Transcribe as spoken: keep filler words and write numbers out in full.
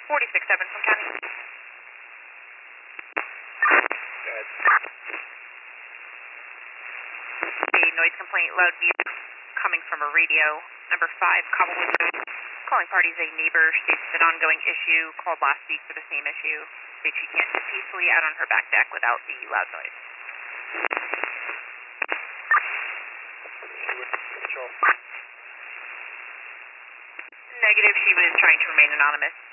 forty-six seven from County. Good. A noise complaint, loud music coming from a radio. Number five, Coblewood Road. Calling parties, a neighbor states an ongoing issue, called last week for the same issue. States she can't sit peacefully out on her back deck without the loud noise. She was control. Negative, she was trying to remain anonymous.